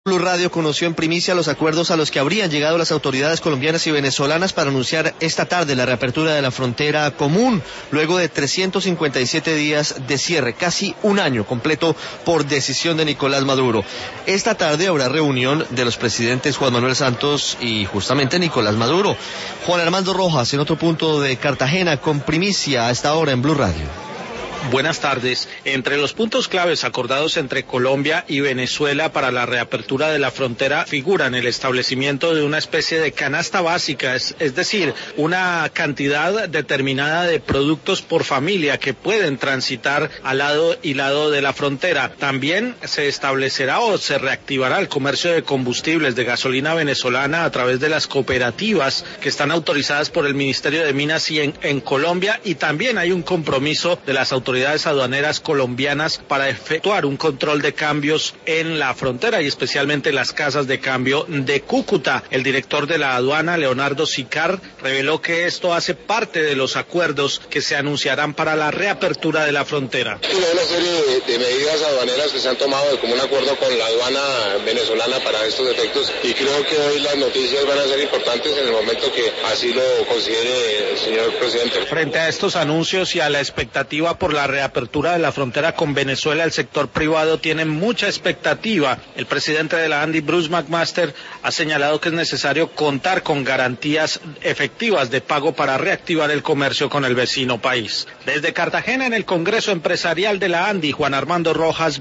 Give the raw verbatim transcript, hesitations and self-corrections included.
Blue Radio conoció en primicia los acuerdos a los que habrían llegado las autoridades colombianas y venezolanas para anunciar esta tarde la reapertura de la frontera común, luego de trescientos cincuenta y siete días de cierre, casi un año completo por decisión de Nicolás Maduro. Esta tarde habrá reunión de los presidentes Juan Manuel Santos y justamente Nicolás Maduro. Juan Armando Rojas, en otro punto de Cartagena, con primicia a esta hora en Blue Radio. Buenas tardes. Entre los puntos claves acordados entre Colombia y Venezuela para la reapertura de la frontera figuran el establecimiento de una especie de canasta básica, es, es decir, una cantidad determinada de productos por familia que pueden transitar al lado y lado de la frontera. También se establecerá o se reactivará el comercio de combustibles de gasolina venezolana a través de las cooperativas que están autorizadas por el Ministerio de Minas y en, en Colombia, y también hay un compromiso de las autoridades autoridades aduaneras colombianas para efectuar un control de cambios en la frontera y especialmente las casas de cambio de Cúcuta. El director de la aduana, Leonardo Sicar, reveló que esto hace parte de los acuerdos que se anunciarán para la reapertura de la frontera. Hay una serie de, de medidas aduaneras que se han tomado como un acuerdo con la aduana venezolana para estos efectos, y creo que hoy las noticias van a ser importantes en el momento que así lo considere el señor presidente. Frente a estos anuncios y a la expectativa por la reapertura de la frontera con Venezuela, el sector privado tiene mucha expectativa. El presidente de la ANDI, Bruce McMaster, ha señalado que es necesario contar con garantías efectivas de pago para reactivar el comercio con el vecino país. Desde Cartagena, en el Congreso Empresarial de la ANDI, Juan Armando Rojas,